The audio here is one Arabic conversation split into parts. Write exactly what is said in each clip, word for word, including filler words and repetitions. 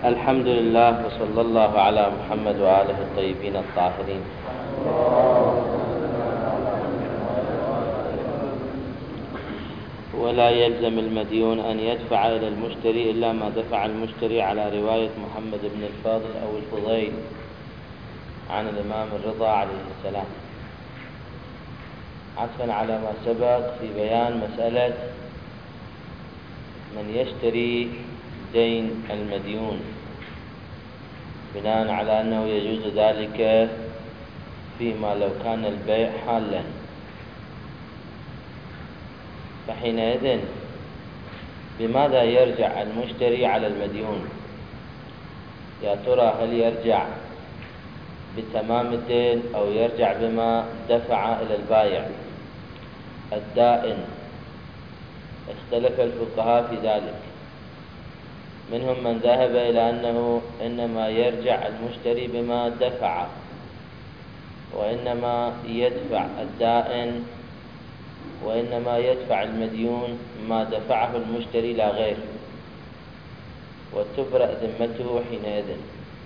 الحمد لله وصلى الله على محمد وآله الطيبين الطاهرين. ولا يلزم المديون أن يدفع إلى المشتري إلا ما دفع المشتري على رواية محمد بن الفاضل أو الفضيل عن الإمام الرضا عليه السلام، عطفا على ما سبق في بيان مسألة من يشتري دين المديون بناء على أنه يجوز ذلك فيما لو كان البيع حالا. فحينئذ بماذا يرجع المشتري على المديون؟ يا ترى هل يرجع بتمام الدين أو يرجع بما دفع إلى البائع الدائن؟ اختلف الفقهاء في ذلك، منهم من ذهب إلى أنه إنما يرجع المشتري بما دفع، وإنما يدفع الدائن وإنما يدفع المديون ما دفعه المشتري لا غير، وتبرأ ذمته حينئذ،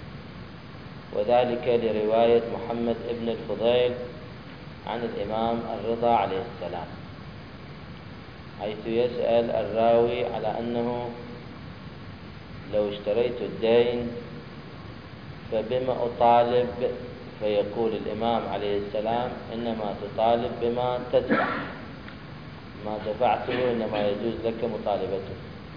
وذلك لرواية محمد بن الفضيل عن الإمام الرضا عليه السلام، حيث يسأل الراوي على أنه لو اشتريت الدين فبما أطالب؟ فيقول الإمام عليه السلام إنما تطالب بما تدفع، ما دفعته إنما يجوز لك مطالبته.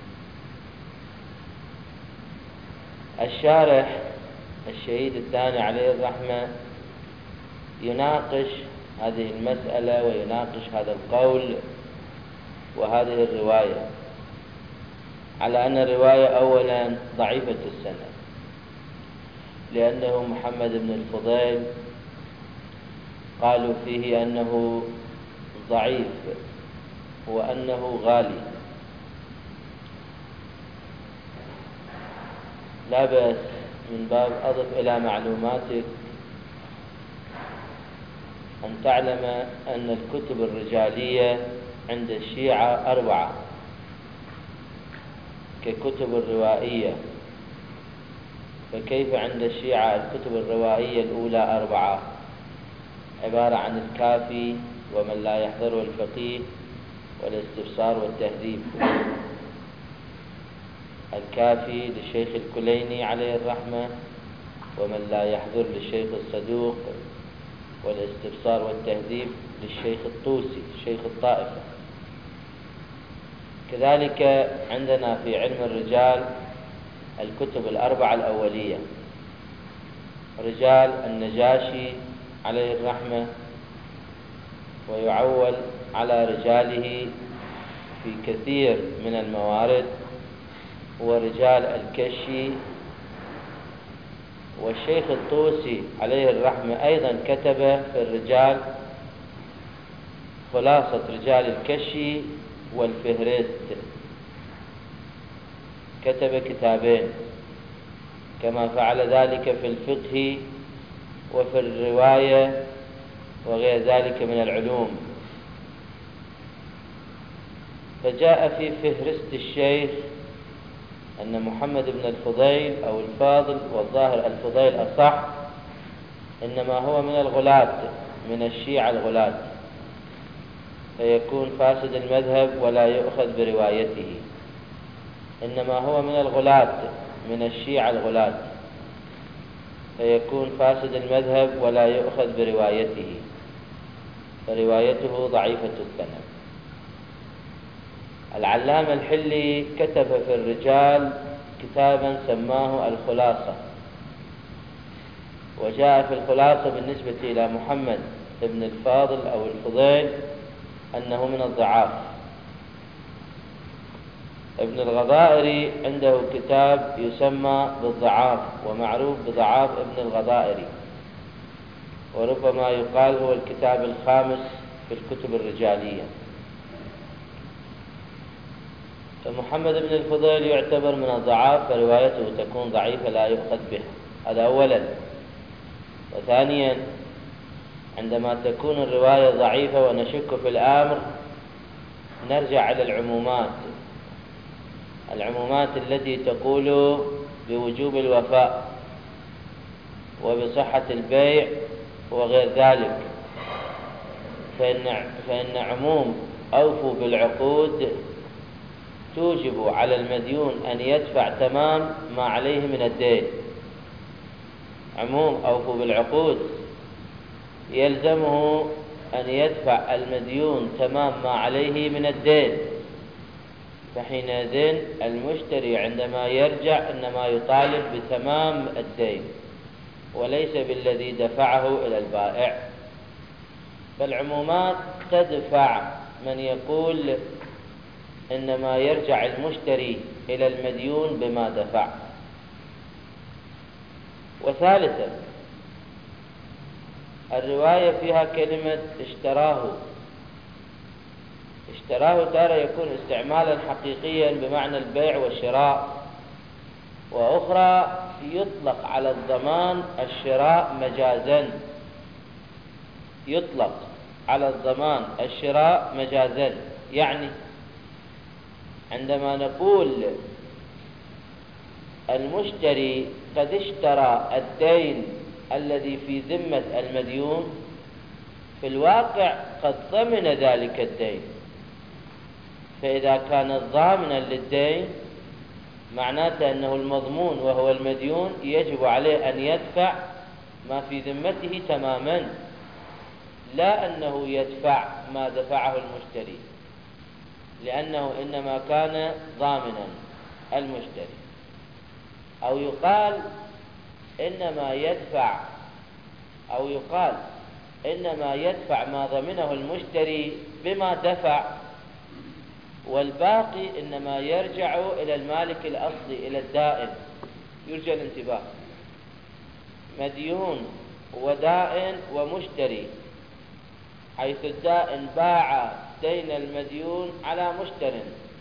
الشارح الشهيد الثاني عليه الرحمة يناقش هذه المسألة ويناقش هذا القول وهذه الرواية على أن الرواية أولا ضعيفة السند، لأنه محمد بن الفضيل قالوا فيه أنه ضعيف وأنه غالي. لا بأس من باب أضف إلى معلوماتك أن تعلم أن الكتب الرجالية عند الشيعة أربعة ككتب الروائية، فكيف عند الشيعة الكتب الروائية الأولى أربعة عبارة عن الكافي ومن لا يحضره الفقيه والاستبصار والتهذيب. الكافي للشيخ الكليني عليه الرحمة، ومن لا يحضر للشيخ الصدوق، والاستبصار والتهذيب للشيخ الطوسي شيخ الطائفة. كذلك عندنا في علم الرجال الكتب الأربعة الأولية، رجال النجاشي عليه الرحمة، ويعول على رجاله في كثير من الموارد، ورجال الكشي. والشيخ الطوسي عليه الرحمة أيضا كتب في الرجال خلاصة رجال الكشي والفهرست، كتب كتابين، كما فعل ذلك في الفقه وفي الرواية وغير ذلك من العلوم. فجاء في فهرست الشيخ أن محمد بن الفضيل أو الفاضل، والظاهر الفضيل أصح، إنما هو من الغلاة، من الشيعة الغلاة، فيكون فاسد المذهب ولا يؤخذ بروايته. إنما هو من الغلاة، من الشيعة الغلاة، فيكون فاسد المذهب ولا يؤخذ بروايته، فروايته ضعيفة السند. العلامة الحلي كتب في الرجال كتابا سماه الخلاصة، وجاء في الخلاصة بالنسبة إلى محمد بن الفاضل أو الفضيل أنه من الضعاف. ابن الغضائري عنده كتاب يسمى بالضعاف ومعروف بضعاف ابن الغضائري، وربما يقال هو الكتاب الخامس في الكتب الرجالية. فمحمد بن الفضيل يعتبر من الضعاف، فروايته تكون ضعيفة لا يؤخذ بها، هذا أولا. وثانيا عندما تكون الرواية ضعيفة ونشك في الأمر نرجع إلى العمومات، العمومات التي تقول بوجوب الوفاء وبصحة البيع وغير ذلك، فإن, فإن عموم أوفوا بالعقود توجب على المديون أن يدفع تمام ما عليه من الدين. عموم أوفوا بالعقود يلزمه أن يدفع المديون تمام ما عليه من الدين، فحينئذ المشتري عندما يرجع إنما يطالب بتمام الدين وليس بالذي دفعه إلى البائع. فالعمومات تدفع من يقول إنما يرجع المشتري إلى المديون بما دفع. وثالثا الرواية فيها كلمة اشتراه. اشتراه تارة يكون استعمالا حقيقيا بمعنى البيع والشراء، وأخرى يطلق على الضمان الشراء مجازا. يطلق على الضمان الشراء مجازا، يعني عندما نقول المشتري قد اشترى الدين الذي في ذمة المديون، في الواقع قد ضمن ذلك الدين. فإذا كان ضامنا للدين معناته أنه المضمون وهو المديون يجب عليه أن يدفع ما في ذمته تماما، لا أنه يدفع ما دفعه المشتري، لأنه إنما كان ضامنا المشتري. أو يقال إنما يدفع أو يقال إنما يدفع ما ضمنه المشتري بما دفع، والباقي إنما يرجع إلى المالك الأصلي، إلى الدائن. يرجى الانتباه، مديون ودائن ومشتري، حيث الدائن باع دين المديون على مشتر،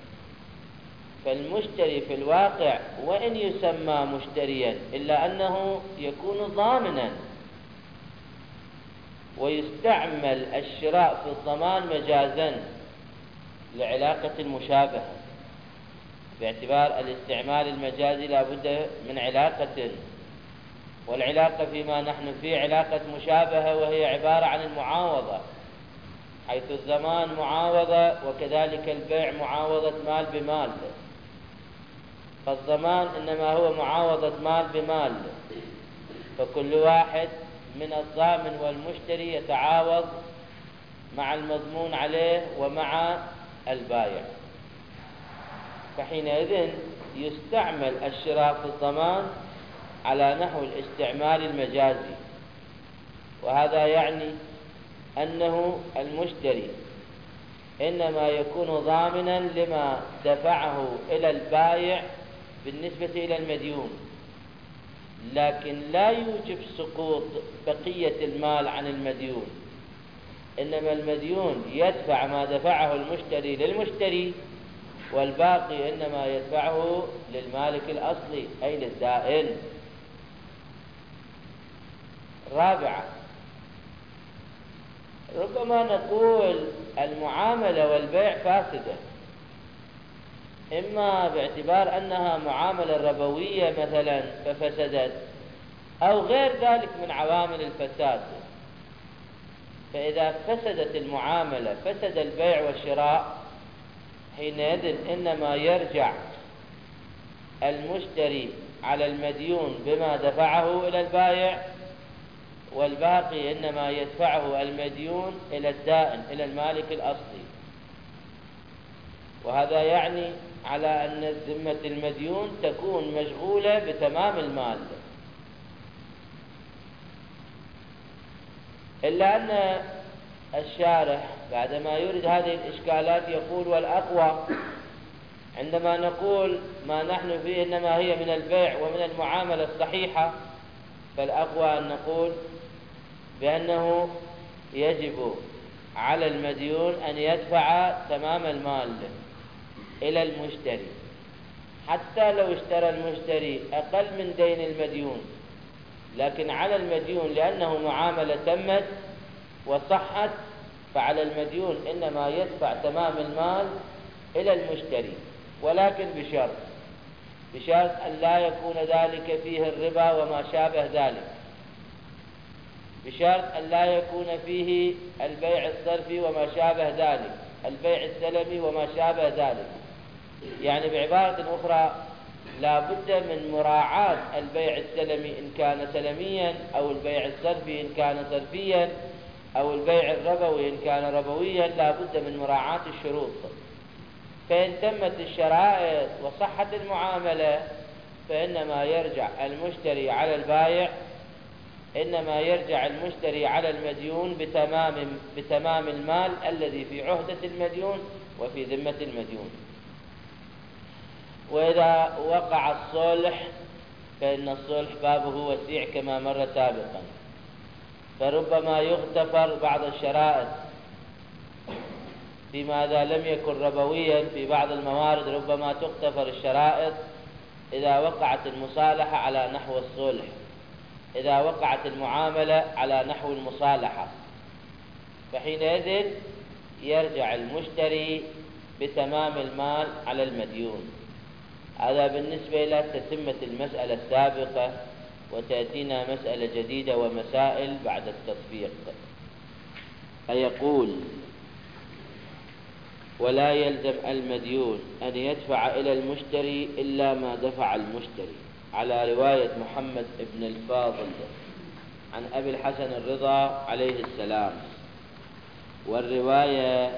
فالمشتري في الواقع وإن يسمى مشتريا إلا أنه يكون ضامنا، ويستعمل الشراء في الضمان مجازا لعلاقة المشابهة، باعتبار الاستعمال المجازي لا بد من علاقة، والعلاقة فيما نحن فيه علاقة مشابهة، وهي عبارة عن المعاوضة، حيث الضمان معاوضة وكذلك البيع معاوضة مال بمال. فالضمان إنما هو معاوضة مال بمال، فكل واحد من الضامن والمشتري يتعاوض مع المضمون عليه ومع البائع، فحينئذ يستعمل الشراء في الضمان على نحو الاستعمال المجازي. وهذا يعني أنه المشتري إنما يكون ضامنا لما دفعه إلى البائع بالنسبة إلى المديون، لكن لا يوجب سقوط بقية المال عن المديون، إنما المديون يدفع ما دفعه المشتري للمشتري، والباقي إنما يدفعه للمالك الأصلي أي للدائن. رابعا، ربما نقول المعاملة والبيع فاسدة، إما باعتبار أنها معاملة ربوية مثلا ففسدت، أو غير ذلك من عوامل الفساد. فإذا فسدت المعاملة فسد البيع والشراء، حينئذ إنما يرجع المشتري على المديون بما دفعه إلى البائع، والباقي إنما يدفعه المديون إلى الدائن، إلى المالك الأصلي. وهذا يعني على أن ذمة المديون تكون مشغولة بتمام المال، إلا أن الشارح بعدما يريد هذه الإشكالات يقول: والأقوى عندما نقول ما نحن فيه إنما هي من البيع ومن المعاملة الصحيحة، فالأقوى أن نقول بأنه يجب على المديون أن يدفع تمام المال إلى المشتري، حتى لو اشترى المشتري أقل من دين المديون، لكن على المديون لأنه معاملة تمت وصحت، فعلى المديون إنما يدفع تمام المال إلى المشتري، ولكن بشرط: بشرط أن لا يكون ذلك فيه الربا وما شابه ذلك، بشرط أن لا يكون فيه البيع الصرفي وما شابه ذلك، البيع السلمي وما شابه ذلك. يعني بعبارة أخرى لا بد من مراعاة البيع السلمي إن كان سلميا، أو البيع الصرفي إن كان صرفيا، أو البيع الربوي إن كان ربويا، لا بد من مراعاة الشروط. فإن تمت الشرائط وصحت المعاملة فإنما يرجع المشتري على البائع، إنما يرجع المشتري على المديون بتمام بتمام المال الذي في عهدة المديون وفي ذمة المديون. وإذا وقع الصلح فإن الصلح بابه وسيع كما مر سابقا، فربما يغتفر بعض الشرائط فيما إذا لم يكن ربويا. في بعض الموارد ربما تغتفر الشرائط إذا وقعت المصالحة على نحو الصلح، إذا وقعت المعاملة على نحو المصالحة، فحينئذ يرجع المشتري بتمام المال على المديون. هذا بالنسبة إلى تتمة المسألة السابقة، وتأتينا مسألة جديدة ومسائل بعد التطبيق. فيقول: ولا يلزم المديون أن يدفع إلى المشتري إلا ما دفع المشتري، على رواية محمد بن الفاضل عن أبي الحسن الرضا عليه السلام. والرواية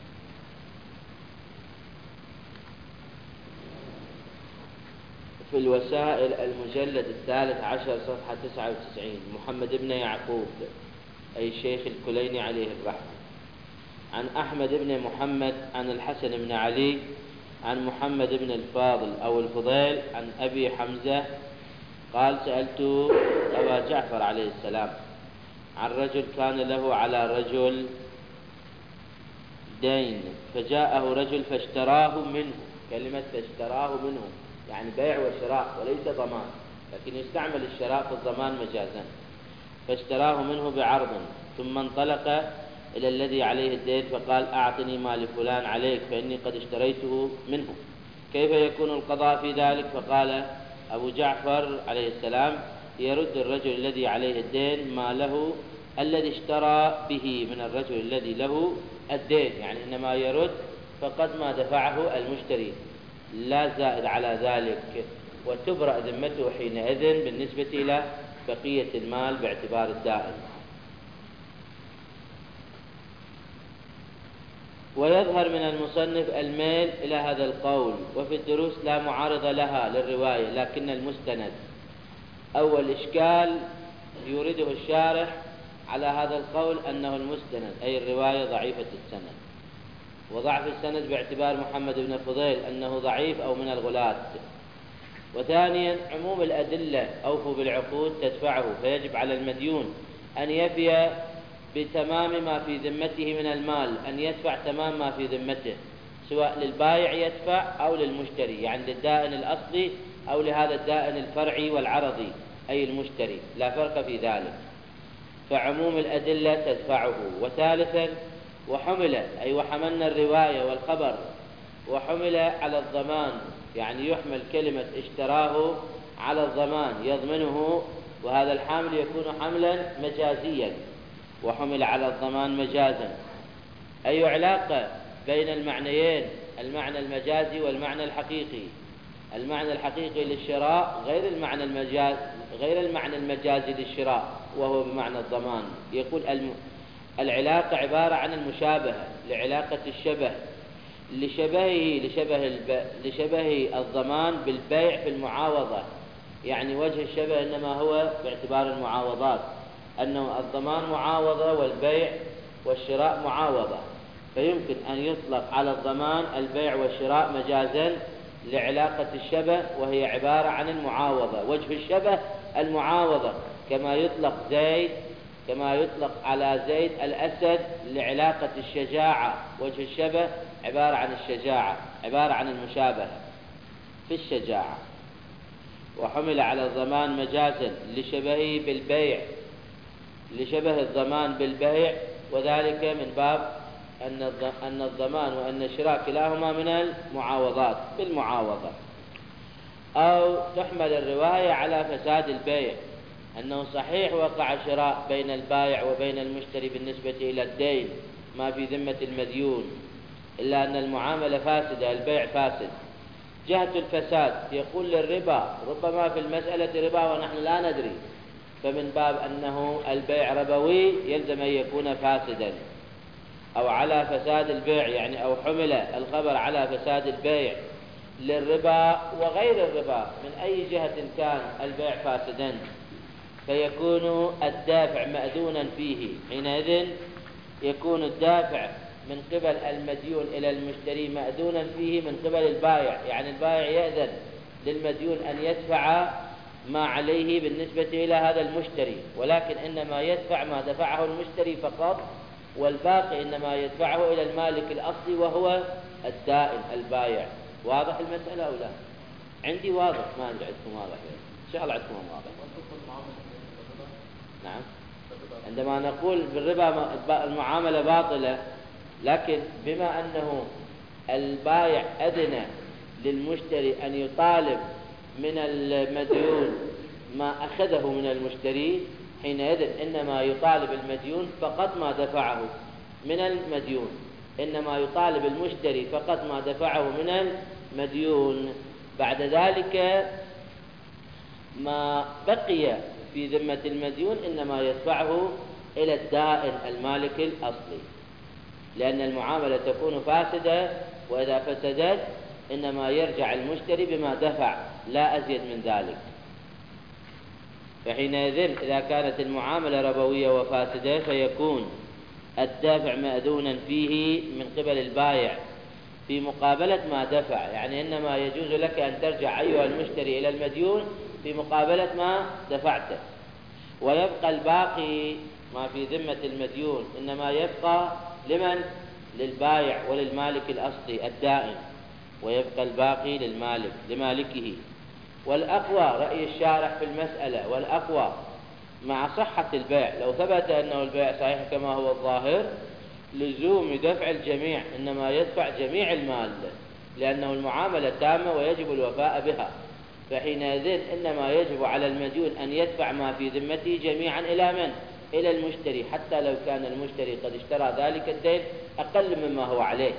في الوسائل المجلد الثالث عشر صفحة تسعة وتسعين، محمد بن يعقوب أي الشيخ الكليني عليه الرحمة، عن أحمد بن محمد عن الحسن بن علي عن محمد بن الفاضل أو الفضيل عن أبي حمزة قال: سألت أبا جعفر عليه السلام عن رجل كان له على رجل دين، فجاءه رجل فاشتراه منه. كلمة فاشتراه منه يعني بيع وشراء وليس ضمان، لكن يستعمل الشراء في الضمان مجازا. فاشتراه منه بعرض، ثم انطلق إلى الذي عليه الدين فقال: أعطني مال فلان عليك فإني قد اشتريته منه، كيف يكون القضاء في ذلك؟ فقال أبو جعفر عليه السلام: يرد الرجل الذي عليه الدين ماله الذي اشترى به من الرجل الذي له الدين، يعني إنما يرد فقد ما دفعه المشتري، لا زائد على ذلك، وتبرأ ذمته حينئذ بالنسبة إلى بقية المال باعتبار الدائن. ويظهر من المصنف الميل إلى هذا القول، وفي الدروس لا معارض لها للرواية، لكن المستند أول إشكال يورده الشارح على هذا القول أنه المستند أي الرواية ضعيفة السند، وضعف السند باعتبار محمد بن فضيل أنه ضعيف أو من الغلاة. وثانيا عموم الأدلة أوفوا بالعقود تدفعه، فيجب على المديون أن يفي بتمام ما في ذمته من المال، أن يدفع تمام ما في ذمته، سواء للبائع يدفع أو للمشتري، يعني للدائن الأصلي أو لهذا الدائن الفرعي والعرضي أي المشتري، لا فرق في ذلك، فعموم الأدلة تدفعه. وثالثا وحمل أي وحملنا الرواية والخبر وحمل على الضمان، يعني يحمل كلمة اشتراه على الضمان يضمنه، وهذا الحامل يكون حملا مجازيا، وحمل على الضمان مجازا. أي علاقة بين المعنيين، المعنى المجازي والمعنى الحقيقي. المعنى الحقيقي للشراء غير المعنى المجاز غير المعنى المجازي للشراء وهو بمعنى الضمان. يقول الم... العلاقة عبارة عن المشابهة لعلاقة الشبه لشبهه لشبه الب... لشبه الضمان بالبيع في المعاوضة، يعني وجه الشبه إنما هو باعتبار المعاوضات، أنه الضمان معاوضة والبيع والشراء معاوضة، فيمكن أن يطلق على الضمان البيع والشراء مجازا لعلاقة الشبه وهي عبارة عن المعاوضة. وجه الشبه المعاوضة، كما يطلق زيد كما يطلق على زيد الأسد لعلاقة الشجاعة، وجه الشبه عبارة عن الشجاعة، عبارة عن المشابهة في الشجاعة. وحمل على الضمان مجازا لشبهه بالبيع لشبه الضمان بالبيع، وذلك من باب أن الضمان وأن الشراء كلاهما من المعاوضات بالمعاوضة. أو تحمل الرواية على فساد البيع، أنه صحيح وقع شراء بين البائع وبين المشتري بالنسبة إلى الدين ما في ذمة المديون، إلا أن المعاملة فاسدة، البيع فاسد. جهة الفساد يقول للربا، ربما في المسألة ربا ونحن لا ندري، فمن باب أنه البيع ربوي يلزم أن يكون فاسدا، أو على فساد البيع، يعني أو حمل الخبر على فساد البيع للربا وغير الربا، من أي جهة كان البيع فاسدا فيكون الدافع مأذونا فيه. حينئذ يكون الدافع من قبل المديون إلى المشتري مأذونا فيه من قبل البائع، يعني البائع يأذن للمديون أن يدفع ما عليه بالنسبة إلى هذا المشتري، ولكن إنما يدفع ما دفعه المشتري فقط، والباقي إنما يدفعه إلى المالك الأصلي وهو الدائن البائع. واضح المسألة أو لا؟ عندي واضح، ما أدري عندكم واضح، إن شاء الله عندكم واضح. نعم، عندما نقول بالربا المعاملة باطلة، لكن بما أنه البائع أذن للمشتري أن يطالب من المديون ما أخذه من المشتري، حينئذ إنما يطالب المديون فقط ما دفعه من المديون، إنما يطالب المشتري فقط ما دفعه من المديون. بعد ذلك ما بقي في ذمة المديون إنما يدفعه إلى الدائن المالك الأصلي، لأن المعاملة تكون فاسدة، وإذا فسدت إنما يرجع المشتري بما دفع لا أزيد من ذلك. فحينئذ إذا كانت المعاملة ربوية وفاسدة فيكون الدافع مأذونا فيه من قبل البائع في مقابلة ما دفع، يعني إنما يجوز لك أن ترجع أيها المشتري إلى المديون في مقابلة ما دفعته، ويبقى الباقي ما في ذمة المديون إنما يبقى لمن؟ للبائع وللمالك الأصلي الدائن، ويبقى الباقي للمالك لمالكه. والأقوى رأي الشارح في المسألة، والأقوى مع صحة البيع، لو ثبت أنه البيع صحيح كما هو الظاهر، لزوم دفع الجميع، إنما يدفع جميع المال، لأنه المعاملة تامة ويجب الوفاء بها. فحينئذ إنما يجب على المديون أن يدفع ما في ذمته جميعا إلى من؟ إلى المشتري، حتى لو كان المشتري قد اشترى ذلك الدين أقل مما هو عليه.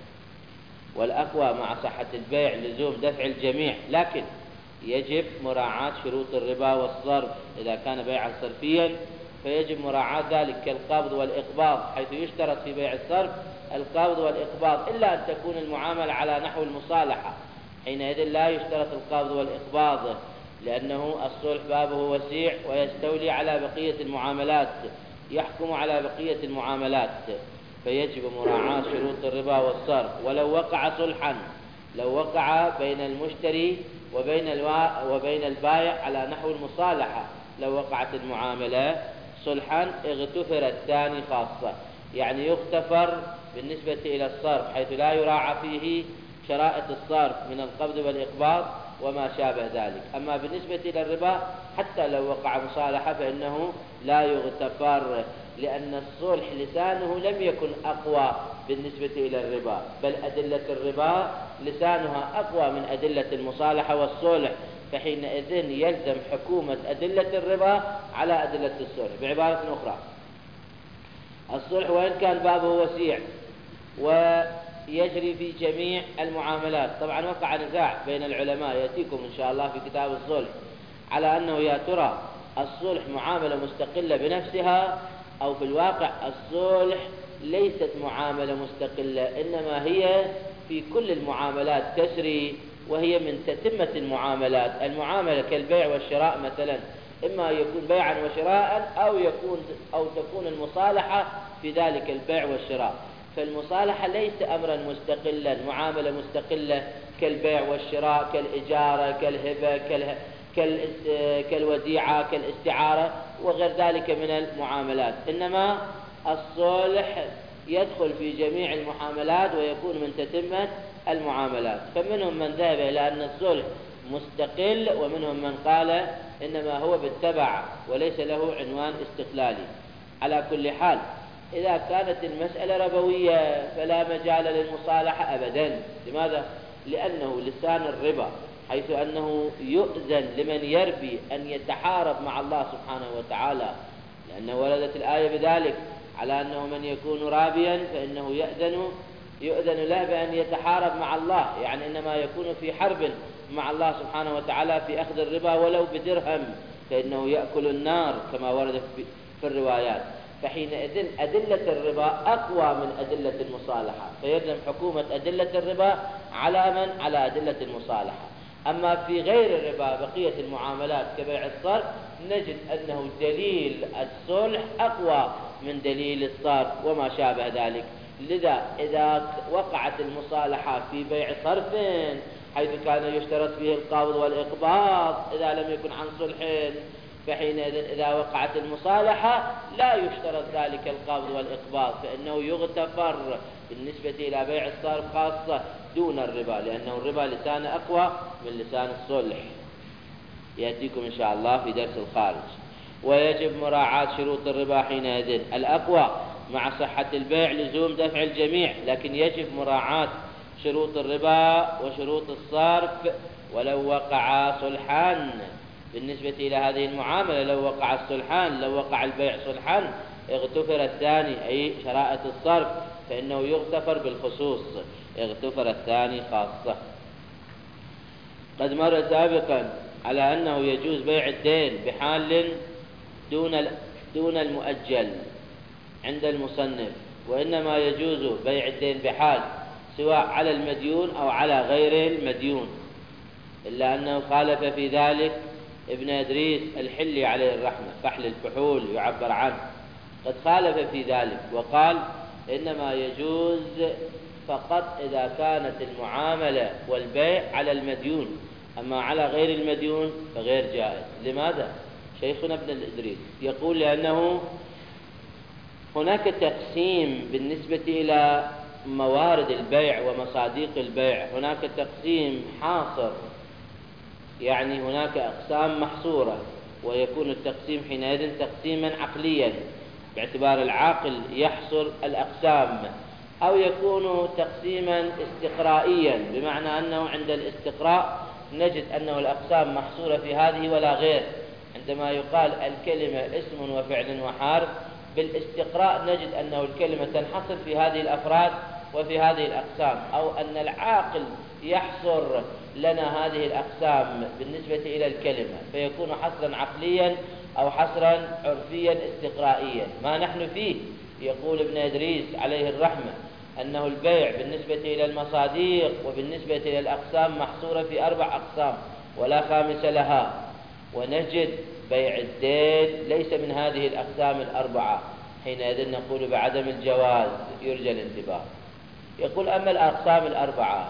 والأقوى مع صحة البيع لزوم دفع الجميع، لكن يجب مراعاة شروط الربا والصرف. إذا كان بيعا صرفيا فيجب مراعاة ذلك كالقبض والإقباض، حيث يشترط في بيع الصرف القبض والإقباض، إلا أن تكون المعاملة على نحو المصالحة، حينئذ لا يشترط القبض والإقباض، لأنه الصلح بابه وسيع ويستولي على بقية المعاملات، يحكم على بقية المعاملات، فيجب مراعاة شروط الربا والصرف. ولو وقع صلحا، لو وقع بين المشتري وبين الوا... وبين البائع على نحو المصالحة، لو وقعت المعاملة صلحا اغتفر الثاني خاصة، يعني يغتفر بالنسبة إلى الصرف، حيث لا يراعى فيه شرائط الصرف من القبض والإقباض وما شابه ذلك. أما بالنسبة إلى الربا حتى لو وقع مصالحة فإنه لا يغتفر، لأن الصلح لسانه لم يكن أقوى بالنسبة إلى الربا، بل أدلة الربا لسانها أقوى من أدلة المصالحة والصلح، فحينئذ يلزم حكومة أدلة الربا على أدلة الصلح. بعبارة أخرى، الصلح وإن كان بابه وسيع ويجري في جميع المعاملات، طبعا وقع نزاع بين العلماء يأتيكم إن شاء الله في كتاب الصلح على أنه يا ترى الصلح معاملة مستقلة بنفسها، أو في الواقع الصلح ليست معاملة مستقلة، إنما هي في كل المعاملات تسري، وهي من تتمة المعاملات. المعاملة كالبيع والشراء مثلا، إما يكون بيعا وشراء أو يكون أو تكون المصالحة في ذلك البيع والشراء. فالمصالحة ليس أمرا مستقلا، معاملة مستقلة كالبيع والشراء، كالإجارة، كالهبة، كاله... كالوديعة، كالاستعارة وغير ذلك من المعاملات، إنما الصلح يدخل في جميع المعاملات ويكون من تتمة المعاملات. فمنهم من ذهب إلى أن الصلح مستقل، ومنهم من قال إنما هو بالتبع وليس له عنوان استقلالي. على كل حال، إذا كانت المسألة ربوية فلا مجال للمصالحة أبدا. لماذا؟ لأنه لسان الربا حيث أنه يؤذن لمن يربي أن يتحارب مع الله سبحانه وتعالى، لأنه وردت الآية بذلك على أنه من يكون رابيا فإنه يأذن يؤذن له بأن يتحارب مع الله، يعني إنما يكون في حرب مع الله سبحانه وتعالى في أخذ الربا ولو بدرهم، فإنه يأكل النار كما ورد في الروايات. فحينئذ أدلة الربا أقوى من أدلة المصالحة، فيلزم حكومة أدلة الربا على من؟ على أدلة المصالحة. أما في غير الربا بقية المعاملات كبيع الصرف نجد أنه دليل الصلح أقوى من دليل الصرف وما شابه ذلك. لذا إذا وقعت المصالحة في بيع صرف حيث كان يشترط فيه القبض والإقباض إذا لم يكن عن صلح، فحينئذ إذا وقعت المصالحة لا يشترط ذلك القبض والإقباض، فإنه يغتفر بالنسبة إلى بيع الصرف خاصة دون الربا، لأنه الربا لسان أقوى من لسان الصلح. يأتيكم إن شاء الله في درس الخارج. ويجب مراعاة شروط الربا حينئذ. الأقوى مع صحة البيع لزوم دفع الجميع، لكن يجب مراعاة شروط الربا وشروط الصرف ولو وقع صلحان. بالنسبة إلى هذه المعاملة لو وقع الصلحان لو وقع البيع صلحان اغتفر الثاني، أي شرائط الصرف، فإنه يغتفر بالخصوص، اغتفر الثاني خاصة. قد مر سابقا على أنه يجوز بيع الدين بحال دون دون المؤجل عند المصنف، وإنما يجوز بيع الدين بحال سواء على المديون أو على غير المديون، إلا أنه خالف في ذلك ابن إدريس الحلي عليه الرحمة، فحل الفحول يعبر عنه، قد خالف في ذلك وقال إنما يجوز فقط إذا كانت المعاملة والبيع على المديون، أما على غير المديون فغير جائز. لماذا؟ شيخنا ابن إدريس يقول لأنه هناك تقسيم بالنسبة إلى موارد البيع ومصاديق البيع، هناك تقسيم حاصر، يعني هناك أقسام محصورة، ويكون التقسيم حينئذ تقسيما عقليا باعتبار العاقل يحصر الأقسام، أو يكون تقسيما استقرائيا بمعنى أنه عند الاستقراء نجد أنه الأقسام محصورة في هذه ولا غير. عندما يقال الكلمة اسم وفعل وحرف بالاستقراء نجد أنه الكلمة تنحصر في هذه الأفراد وفي هذه الأقسام، أو أن العاقل يحصر لنا هذه الأقسام بالنسبة إلى الكلمة، فيكون حصرا عقليا أو حصرا عرفيا استقرائيا. ما نحن فيه يقول ابن إدريس عليه الرحمة أنه البيع بالنسبة إلى المصاديق وبالنسبة إلى الأقسام محصورة في أربع أقسام ولا خامس لها، ونجد بيع الدين ليس من هذه الأقسام الأربعة، حينئذ نقول بعدم الجواز، يرجى الانتباه. يقول أما الأقسام الأربعة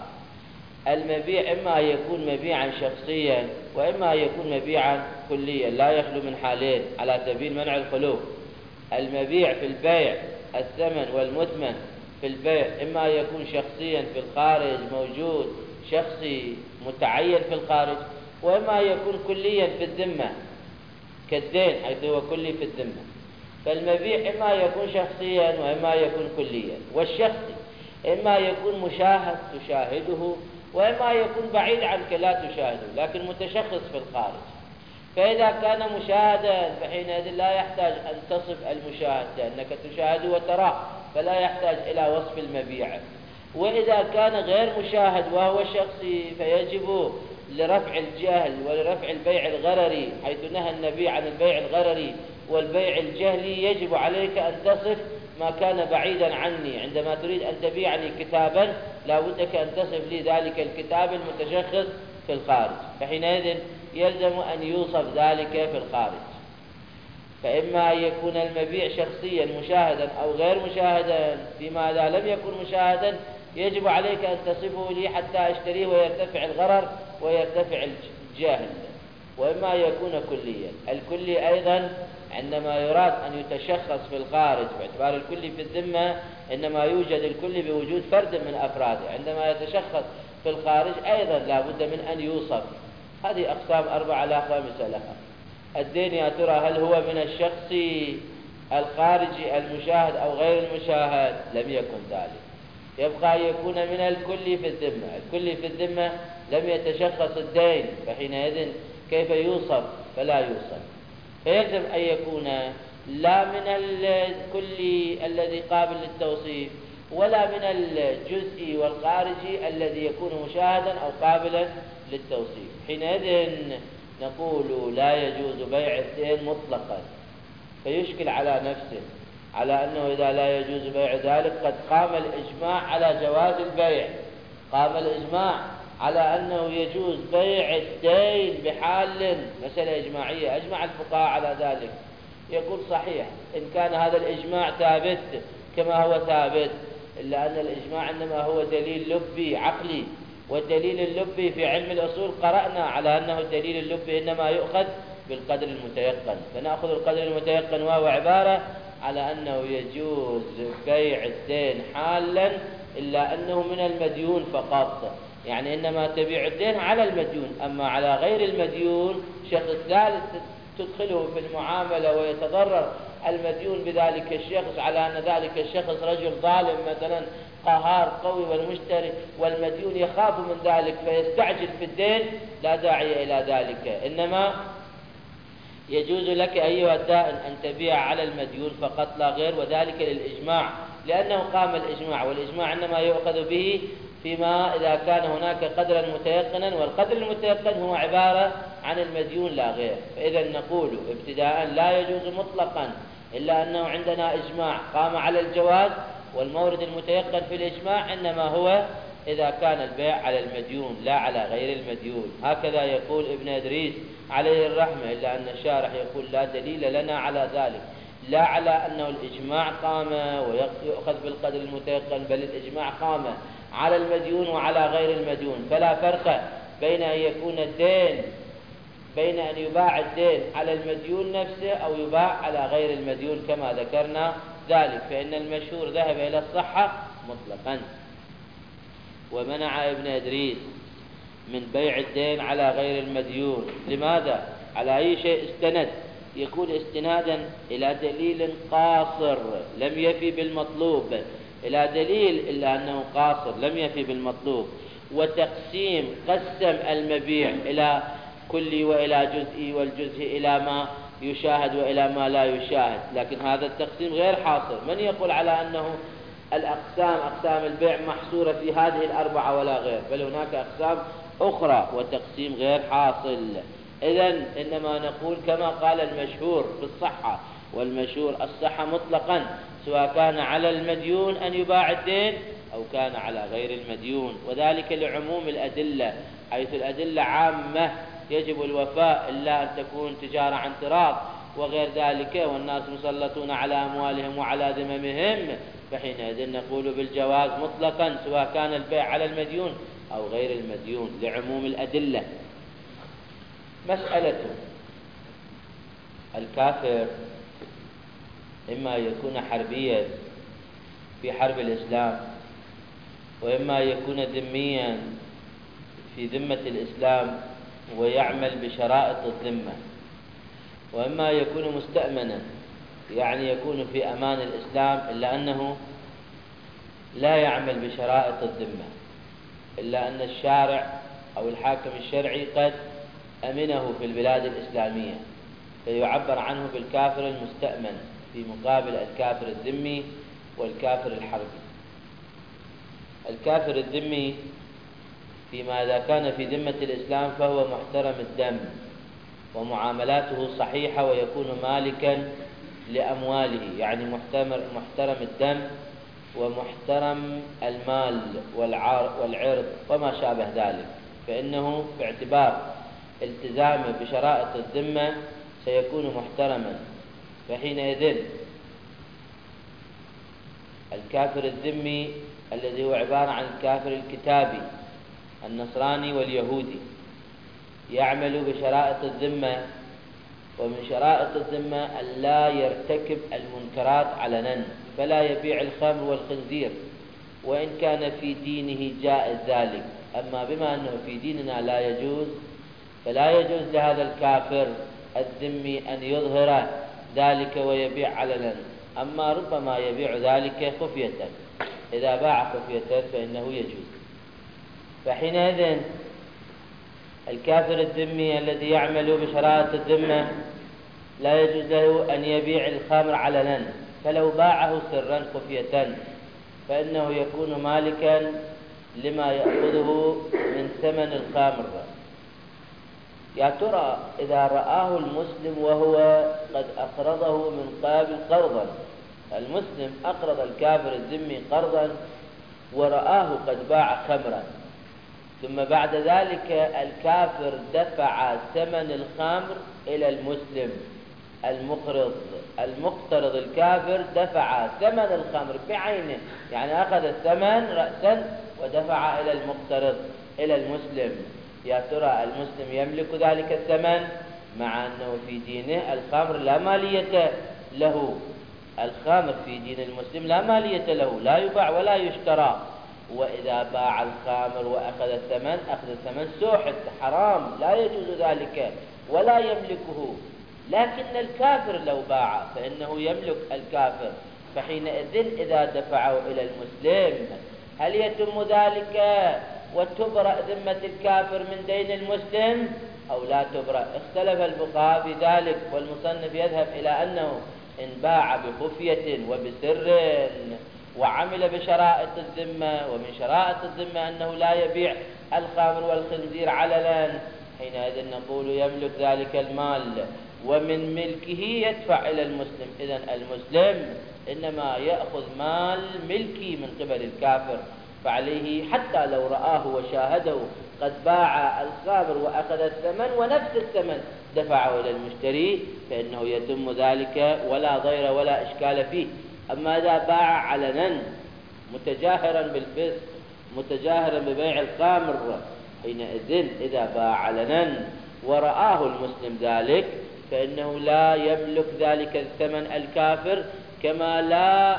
المبيع إما يكون مبيعا شخصيا وإما يكون مبيعا كليا، لا يخلو من حالين على سبيل منع الخلو. المبيع في البيع الثمن والمثمن في البيع إما يكون شخصيا في الخارج موجود شخصي متعين في الخارج، وإما يكون كليا في الذمة كالدين حيث هو كلي في الذمة. فالمبيع إما يكون شخصيا وإما يكون كليا، والشخصي إما يكون مشاهد تشاهده وإما يكون بعيد عنك لا تشاهده لكن متشخص في الخارج. فإذا كان مشاهدا فحينئذ لا يحتاج أن تصف المشاهد لأنك تشاهده وتراه، فلا يحتاج إلى وصف المبيع. وإذا كان غير مشاهد وهو شخصي فيجب لرفع الجهل ولرفع البيع الغرري، حيث نهى النبي عن البيع الغرري والبيع الجهلي، يجب عليك أن تصف ما كان بعيدا عني. عندما تريد أن تبيعني كتابا لا بدك أن تصف لي ذلك الكتاب المتشخص في الخارج، فحينئذ يلزم أن يوصف ذلك في الخارج. فإما أن يكون المبيع شخصيا مشاهدا أو غير مشاهدا، فيما إذا لم يكن مشاهدا يجب عليك أن تصفه لي حتى أشتريه ويرتفع الغرر ويرتفع الجهل. وإما يكون كليا، الكلي أيضا عندما يراد أن يتشخص في الخارج باعتبار الكلي في الذمة إنما يوجد الكلي بوجود فرد من أفراده، عندما يتشخص في الخارج أيضا لا بد من أن يوصف. هذه أقسام أربعة لا خامس لها. الدين يا ترى هل هو من الشخص الخارجي المشاهد أو غير المشاهد؟ لم يكن ذلك. يبقى أن يكون من الكل في الذمة. الكل في الذمة لم يتشخص الدين، فحينئذ كيف يوصف؟ فلا يوصف. فيلزم أن يكون لا من الكل الذي قابل للتوصيف، ولا من الجزئي والخارجي الذي يكون مشاهدا أو قابلا للتوصيف. حينئذ نقول لا يجوز بيع الدين مطلقا، فيشكل على نفسه على أنه إذا لا يجوز بيع ذلك قد قام الإجماع على جواز البيع، قام الإجماع على أنه يجوز بيع الدين بحال، مسألة إجماعية أجمع الفقهاء على ذلك. يقول صحيح إن كان هذا الإجماع ثابت كما هو ثابت، إلا أن الإجماع إنما هو دليل لبي عقلي، والدليل اللبي في علم الأصول قرأنا على أنه الدليل اللبي إنما يؤخذ بالقدر المتيقن، فنأخذ القدر المتيقن وهو عبارة على أنه يجوز بيع الدين حالا، إلا أنه من المديون فقط، يعني إنما تبيع الدين على المديون، أما على غير المديون شخص ثالث تدخله في المعاملة ويتضرر المديون بذلك الشخص على أن ذلك الشخص رجل ظالم مثلا قهار قوي، والمشتري والمديون يخاف من ذلك فيستعجل في الدين، لا داعي إلى ذلك. إنما يجوز لك أيها الدائن أن تبيع على المديون فقط لا غير، وذلك للإجماع، لأنه قام الإجماع، والإجماع إنما يؤخذ به فيما إذا كان هناك قدرا متيقنا، والقدر المتيقن هو عبارة عن المديون لا غير. فإذا نقول ابتداء لا يجوز مطلقا، إلا أنه عندنا إجماع قام على الجواز، والمورد المتيقن في الإجماع إنما هو إذا كان البيع على المديون لا على غير المديون. هكذا يقول ابن إدريس عليه الرحمة، إلا أن الشارح يقول لا دليل لنا على ذلك، لا على أنه الإجماع قام ويؤخذ بالقدر المتيقن، بل الإجماع قام على المديون وعلى غير المديون. فلا فرق بين أن يكون الدين بين أن يباع الدين على المديون نفسه أو يباع على غير المديون كما ذكرنا ذلك، فإن المشهور ذهب إلى الصحة مطلقا. ومنع ابن إدريس من بيع الدين على غير المديون. لماذا؟ على أي شيء استند؟ يكون استنادا إلى دليل قاصر لم يفي بالمطلوب، إلى دليل إلا أنه قاصر لم يفي بالمطلوب، وتقسيم قسم المبيع إلى كلي وإلى جزئي، والجزء إلى ما يشاهد وإلى ما لا يشاهد، لكن هذا التقسيم غير حاصل. من يقول على أنه الأقسام أقسام البيع محصورة في هذه الأربعة ولا غير؟ بل هناك أقسام أخرى وتقسيم غير حاصل. إذن إنما نقول كما قال المشهور في الصحة، والمشهور الصحة مطلقا، سواء كان على المديون أن يباع الدين أو كان على غير المديون، وذلك لعموم الأدلة، حيث الأدلة عامة يجب الوفاء إلا أن تكون تجارة عن تراض وغير ذلك، والناس مسلطون على أموالهم وعلى ذممهم، فحينئذ نقول بالجواز مطلقا سواء كان البيع على المديون أو غير المديون لعموم الأدلة. مسألة الكافر إما يكون حربيا في حرب الإسلام، وإما يكون ذميا في ذمة الإسلام ويعمل بشرائط الذمة، وإما يكون مستأمنا يعني يكون في أمان الإسلام، إلا أنه لا يعمل بشرائط الذمة، إلا أن الشارع أو الحاكم الشرعي قد أمنه في البلاد الإسلامية، فيعبر عنه بالكافر المستأمن في مقابل الكافر الذمي والكافر الحربي. الكافر الذمي فيما إذا كان في ذمة الإسلام فهو محترم الدم ومعاملاته صحيحة، ويكون مالكا لأمواله، يعني محترم الدم ومحترم المال والعرض وما شابه ذلك، فإنه باعتبار التزامه بشرائط الذمة سيكون محترما. فحينئذ الكافر الذمي الذي هو عبارة عن الكافر الكتابي النصراني واليهودي يعمل بشرائط الذمة، ومن شرائط الذمة أن لا يرتكب المنكرات علنا، فلا يبيع الخمر والخنزير وإن كان في دينه جائز ذلك، أما بما أنه في ديننا لا يجوز، فلا يجوز لهذا الكافر الذمي أن يظهر ذلك ويبيع علنا، أما ربما يبيع ذلك خفية. إذا باع خفية فإنه يجوز. فحينئذ الكافر الذمي الذي يعمل بشرائط الذمة لا يجوز له أن يبيع الخمر علنا، فلو باعه سرا خفية فإنه يكون مالكا لما يأخذه من ثمن الخمر. يا ترى إذا رآه المسلم وهو قد أقرضه من قابل قرضا، المسلم أقرض الكافر الذمي قرضا ورآه قد باع خمرا، ثم بعد ذلك الكافر دفع ثمن الخمر إلى المسلم المقرض، المقترض الكافر دفع ثمن الخمر بعينه، يعني أخذ الثمن رأسا ودفع إلى المقترض إلى المسلم. يا ترى المسلم يملك ذلك الثمن مع أنه في دينه الخمر لا مالية له؟ الخمر في دين المسلم لا مالية له، لا يباع ولا يشترى. وإذا باع الخمر وأخذ الثمن أخذ الثمن سوحت حرام، لا يجوز ذلك ولا يملكه. لكن الكافر لو باع فإنه يملك الكافر، فحينئذ إذا دفعه إلى المسلم هل يتم ذلك وتبرأ ذمة الكافر من دين المسلم أو لا تبرأ؟ اختلف الفقهاء في ذلك، والمصنف يذهب إلى أنه إن باع بخفية وبسر وعمل بشرائط الذمة، ومن شرائط الذمة أنه لا يبيع الخمر والخنزير علنا، حينئذ نقول يملك ذلك المال ومن ملكه يدفع إلى المسلم. إذن المسلم إنما يأخذ مال ملكي من قبل الكافر، فعليه حتى لو رآه وشاهده قد باع الخمر وأخذ الثمن ونفس الثمن دفعه إلى المشتري فإنه يتم ذلك ولا ضير ولا إشكال فيه. أما إذا باع علنا متجاهرا بالفسق متجاهرا ببيع الخمر، حينئذ إذا باع علنا ورآه المسلم ذلك فإنه لا يملك ذلك الثمن الكافر، كما لا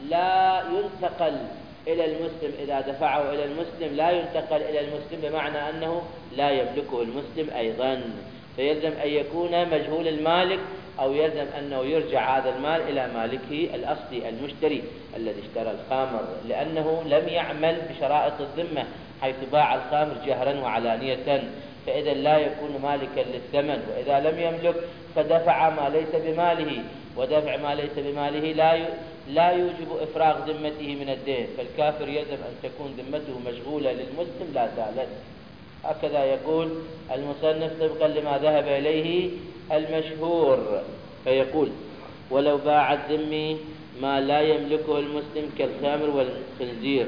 لا ينتقل إلى المسلم إذا دفعه إلى المسلم لا ينتقل إلى المسلم، بمعنى أنه لا يملكه المسلم أيضا، فيلزم أن يكون مجهول المالك أو يلزم أنه يرجع هذا المال إلى مالكه الأصلي المشتري الذي اشترى الخمر، لأنه لم يعمل بشرائط الذمة حيث باع الخمر جهرا وعلانية، فإذا لا يكون مالكا للثمن. وإذا لم يملك فدفع ما ليس بماله، ودفع ما ليس بماله لا لا يوجب إفراغ ذمته من الدين، فالكافر يلزم أن تكون ذمته مشغولة للمسلم لا زالت. هكذا يقول المصنف طبقا لما ذهب إليه المشهور، فيقول ولو باع الذمي ما لا يملكه المسلم كالخمر والخنزير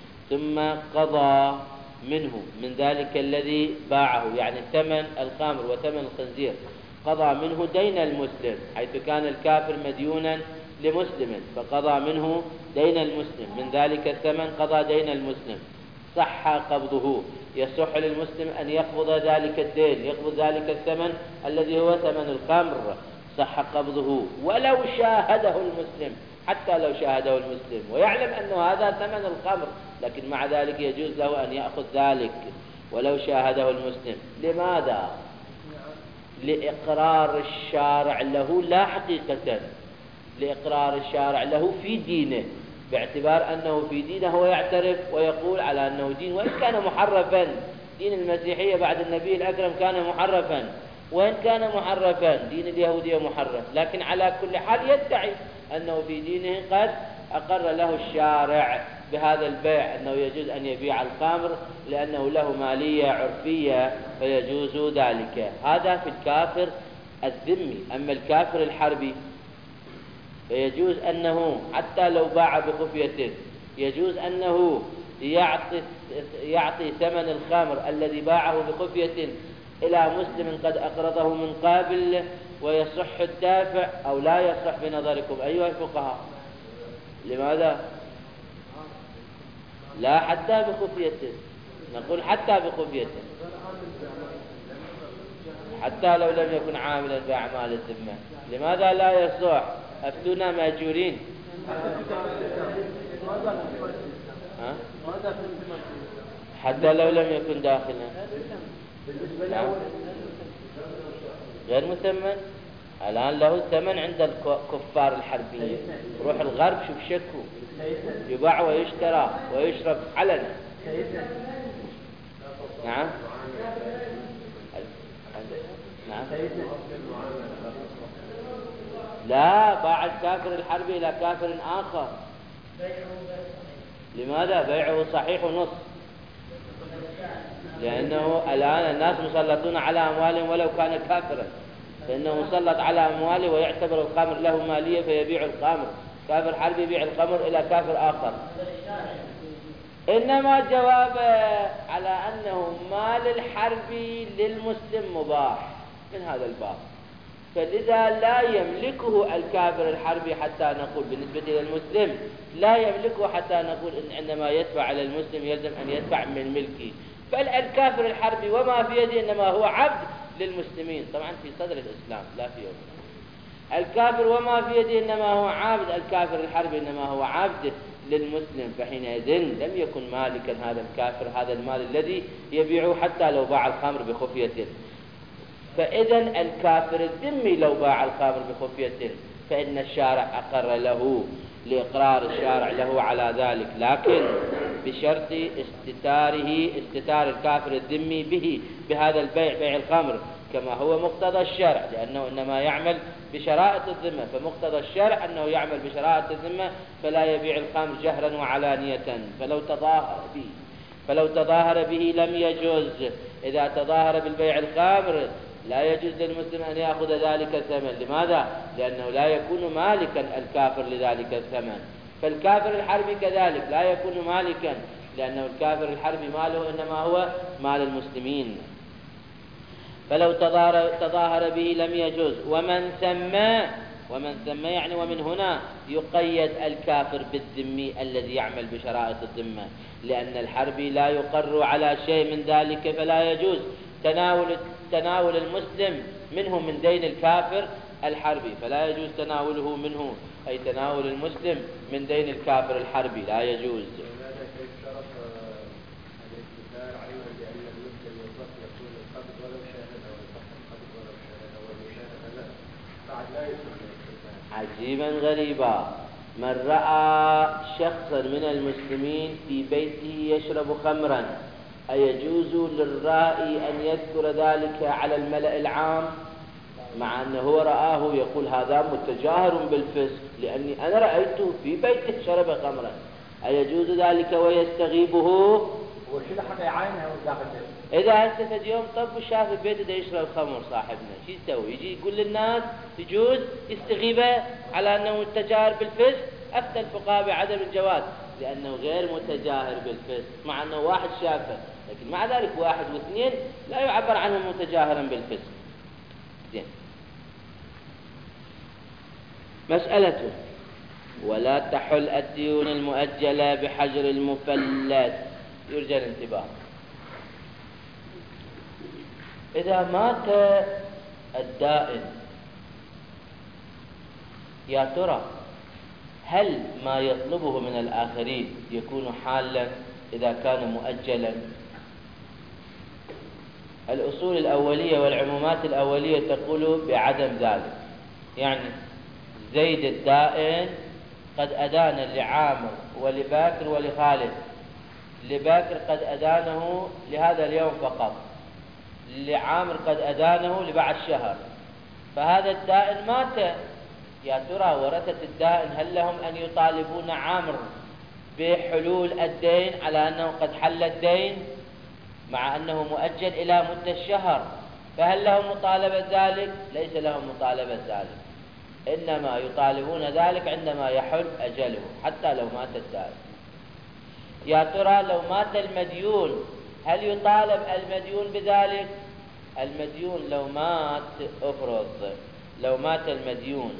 ثم قضى منه من ذلك الذي باعه، يعني ثمن الخمر وثمن الخنزير، قضى منه دين المسلم، حيث كان الكافر مديونا لمسلم فقضى منه دين المسلم من ذلك الثمن، قضى دين المسلم، صح قبضه، يصح للمسلم أن يقبض ذلك الدين، يقبض ذلك الثمن الذي هو ثمن الخمر، صح قبضه ولو شاهده المسلم، حتى لو شاهده المسلم ويعلم أنه هذا ثمن الخمر، لكن مع ذلك يجوز له أن يأخذ ذلك ولو شاهده المسلم. لماذا؟ لإقرار الشارع له لا حقيقة، لإقرار الشارع له في دينه، باعتبار أنه في دينه هو يعترف ويقول على أنه دين، وإن كان محرفا، دين المسيحية بعد النبي الأكرم كان محرفا، وإن كان محرفا دين اليهودية محرف، لكن على كل حال يدعي أنه في دينه قد أقر له الشارع بهذا البيع، أنه يجوز أن يبيع الخمر لأنه له مالية عرفية فيجوز ذلك. هذا في الكافر الذمي. أما الكافر الحربي فيجوز أنه حتى لو باع بخفية يجوز أنه يعطي, يعطي ثمن الخمر الذي باعه بخفية إلى مسلم قد أقرضه من قابل، ويصح الدافع أو لا يصح بنظركم أيها الفقهاء؟ لماذا؟ لا حتى بخفية، نقول حتى بخفية، حتى لو لم يكن عاملا بأعمال الذمة. لماذا لا يصح؟ أفتونا مأجورين. ها؟ حتى لو لم يكن داخلا غير مثمن. الآن له ثمن عند الكفار الحربيين. روح الغرب شوف شكو، يباع ويشترى ويشرب علنا. نعم نعم. لا، باع الكافر الحربي إلى كافر آخر. لماذا؟ بيعه صحيح ونص، لأنه الآن الناس مسلطون على أموالهم ولو كان كافرا، فإنه مسلط على أمواله ويعتبر الخمر له مالية فيبيع الخمر. كافر حربي يبيع الخمر إلى كافر آخر. إنما جواب على أنه مال الحربي للمسلم مباح من هذا الباب، فلذا لا يملكه الكافر الحربي حتى نقول بالنسبة إلى المسلم لا يملكه حتى نقول إن عندما يدفع على المسلم يلزم أن يدفع من ملكه. بل الكافر الحربي وما في يده إنما هو عبد للمسلمين، طبعا في صدر الإسلام لا في يوم. الكافر وما في يده إنما هو عبد، الكافر الحربي إنما هو عبد للمسلم، فحينئذ لم يكن مالكا هذا الكافر هذا المال الذي يبيعه حتى لو باع الخمر بخفية. فإذا الكافر الذمي لو باع الخمر بخفية فإن الشارع أقر له لإقرار الشارع له على ذلك، لكن بشرط استتاره استتار الكافر الذمي به بهذا البيع، بيع الخمر، كما هو مقتضى الشرع، لأنه إنما يعمل بشرائط الذمة، فمقتضى الشرع أنه يعمل بشرائط الذمة فلا يبيع الخمر جهرا وعلانية. فلو تظاهر به فلو تظاهر به لم يجوز. إذا تظاهر بالبيع الخمر لا يجوز للمسلم أن يأخذ ذلك الثمن. لماذا؟ لأنه لا يكون مالكا الكافر لذلك الثمن. فالكافر الحربي كذلك لا يكون مالكا، لأنه الكافر الحربي ماله إنما هو مال المسلمين. فلو تظاهر به لم يجوز. ومن ثم ومن ثم يعني ومن هنا يقيد الكافر بالذمي الذي يعمل بشرائط الذمة، لأن الحربي لا يقر على شيء من ذلك، فلا يجوز تناول تناول المسلم منه من دين الكافر الحربي، فلا يجوز تناوله منه، أي تناول المسلم من دين الكافر الحربي لا يجوز. عجيبا غريبا، من رأى شخصا من المسلمين في بيته يشرب خمرا أيجوز للرائي أن يذكر ذلك على الملأ العام، مع أنه هو رآه يقول هذا متجاهر بالفسق لأني أنا رأيته في بيته شرب خمرا، أيجوز ذلك ويستغيبه؟ وشو حتى يعاينها وداخل إذا هسه يوم طب وشاف البيت ده يشرب خمر صاحبنا شو يسوي؟ يجي يقول للناس يجوز يستغيبه على أنه متجاهر بالفسق؟ أفتى الفقهاء بعدم الجواز لأنه غير متجاهر بالفسق، مع أنه واحد شافه، لكن مع ذلك واحد واثنين لا يعبر عنه متجاهرا بالفسق. زين. مسألة: ولا تحل الديون المؤجلة بحجر المفلت. يرجى الانتباه. إذا مات الدائن يا ترى هل ما يطلبه من الآخرين يكون حالا إذا كان مؤجلا؟ الأصول الأولية والعمومات الأولية تقول بعدم ذلك. يعني زيد الدائن قد أدان لعامر ولباكر ولخالد، لباكر قد أدانه لهذا اليوم فقط، لعامر قد أدانه لبعد شهر، فهذا الدائن مات. يا ترى ورثة الدائن هل لهم أن يطالبون عامر بحلول الدين على أنه قد حل الدين مع أنه مؤجل إلى مدة الشهر؟ فهل لهم مطالبة ذلك؟ ليس لهم مطالبة ذلك، إنما يطالبون ذلك عندما يحل أجله حتى لو مات الدائن. يا ترى لو مات المديون هل يطالب المديون بذلك؟ المديون لو مات افرض لو مات المديون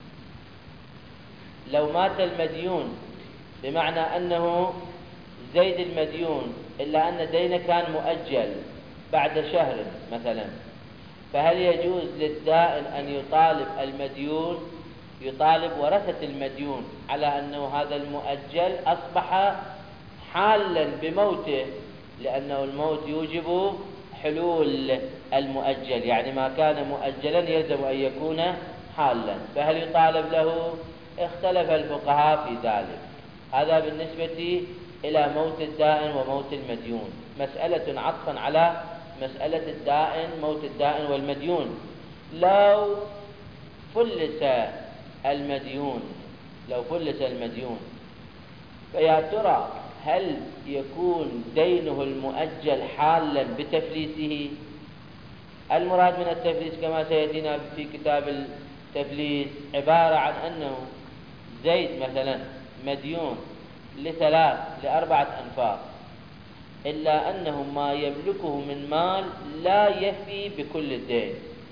لو مات المديون بمعنى أنه زيد المديون إلا أن دينه كان مؤجل بعد شهر مثلا، فهل يجوز للدائن أن يطالب المديون يطالب ورثة المديون على أنه هذا المؤجل أصبح حالا بموته، لأنه الموت يوجب حلول المؤجل، يعني ما كان مؤجلا يلزم أن يكون حالا، فهل يطالب له؟ اختلف الفقهاء في ذلك. هذا بالنسبة إلى موت الدائن وموت المديون، مسألة عطفا على مسألة الدائن، موت الدائن والمديون. لو فلس المديون لو فلس المديون فيا ترى هل يكون دينه المؤجل حالا بتفليسه؟ المراد من التفليس كما سيأتينا في كتاب التفليس عبارة عن أنه زيد مثلا مديون لثلاث لأربعة أنفار، إلا أنه ما يملكه من مال لا يفي بكل الدين،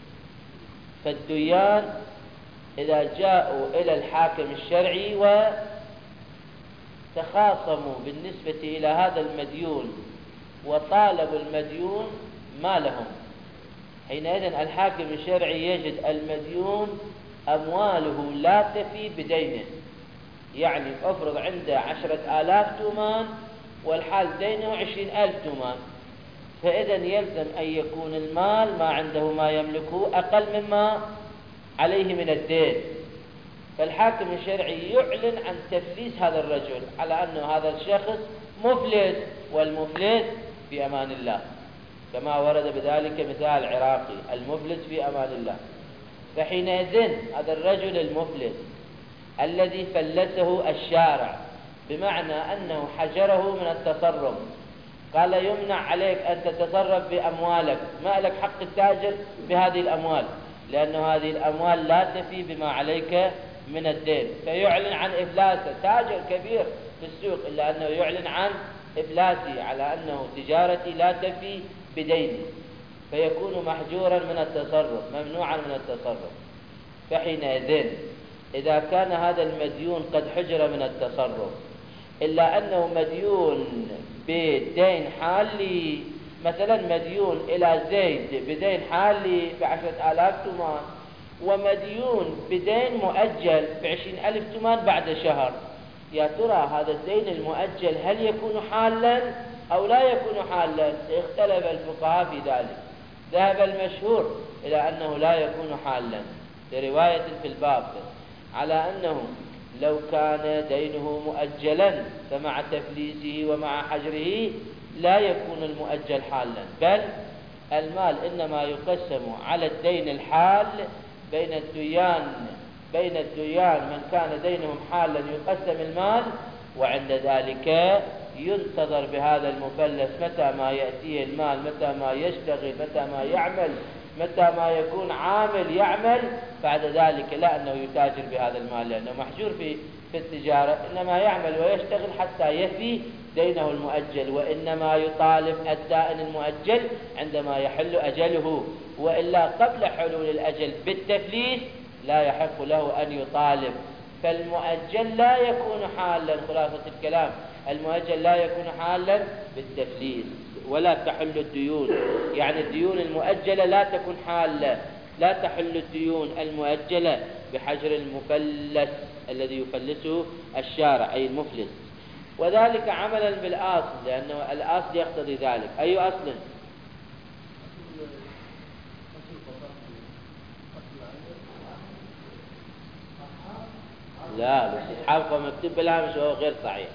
فالديان إذا جاءوا إلى الحاكم الشرعي وتخاصموا بالنسبة إلى هذا المديون وطالبوا المديون ما لهم، حينئذ الحاكم الشرعي يجد المديون أمواله لا تفي بدينه، يعني أفرض عنده عشرة آلاف تومان والحال دينه عشرين ألف تومان، فإذا يلزم أن يكون المال ما عنده ما يملكه أقل مما عليه من الدين، فالحاكم الشرعي يعلن عن تفليس هذا الرجل على أنه هذا الشخص مفلس، والمفلس في أمان الله، كما ورد بذلك مثال عراقي، المفلس في أمان الله. فحينئذ هذا الرجل المفلس الذي فلسه الشارع بمعنى أنه حجره من التصرف، قال يمنع عليك أن تتصرف بأموالك، ما لك حق التاجر بهذه الأموال، لأن هذه الأموال لا تفي بما عليك من الدين، فيعلن عن إفلاسه، تاجر كبير في السوق إلا أنه يعلن عن إفلاسه على أنه تجارتي لا تفي بديني، فيكون محجورا من التصرف، ممنوعا من التصرف. فحينئذ إذا كان هذا المديون قد حجر من التصرف إلا أنه مديون بدين حالي، مثلا مديون إلى زيد بدين حالي بعشرة آلاف تومان، ومديون بدين مؤجل بعشرين ألف تومان بعد شهر، يا ترى هذا الدين المؤجل هل يكون حالا أو لا يكون حالا؟ اختلف الفقهاء في ذلك. ذهب المشهور إلى أنه لا يكون حالا لرواية في الباب على أنه لو كان دينه مؤجلا فمع تفليسه ومع حجره لا يكون المؤجل حالا، بل المال إنما يقسم على الدين الحال بين الديان بين الديان من كان دينهم حالا يقسم المال، وعند ذلك ينتظر بهذا المفلس متى ما يأتيه المال، متى ما يشتغل، متى ما يعمل، متى ما يكون عامل يعمل، بعد ذلك لا أنه يتاجر بهذا المال لأنه محجور في في التجارة، إنما يعمل ويشتغل حتى يفي دينه المؤجل، وإنما يطالب الدائن المؤجل عندما يحل أجله، وإلا قبل حلول الأجل بالتفليس لا يحق له أن يطالب. فالمؤجل لا يكون حالا، خلاصة الكلام المؤجل لا يكون حالا بالتفليس ولا تحل الديون، يعني الديون المؤجلة لا تكون حالة، لا تحل الديون المؤجلة بحجر المفلس الذي يفلسه الشارع أي المفلس، وذلك عملا بالأصل، لأنه الأصل يقتضي ذلك. أي أصل؟ لا، الاستصحاب مكتوب بالهامش وهو غير صحيح.